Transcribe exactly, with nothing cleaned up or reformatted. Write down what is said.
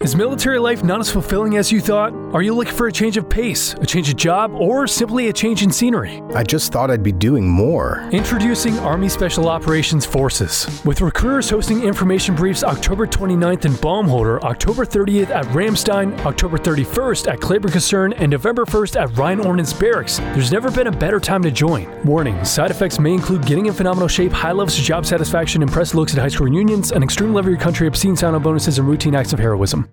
Is military life not as fulfilling as you thought? Are you looking for a change of pace, a change of job, or simply a change in scenery? I just thought I'd be doing more. Introducing Army Special Operations Forces. With recruiters hosting information briefs October twenty-ninth in Baumholder, October thirtieth at Ramstein, October thirty-first at Kleber Kaserne, and November first at Rhine Ordnance Barracks, there's never been a better time to join. Warning, side effects may include getting in phenomenal shape, high levels of job satisfaction, impressive looks at high school reunions, an extreme love of your country, obscene sign-on bonuses, and routine acts of heroism.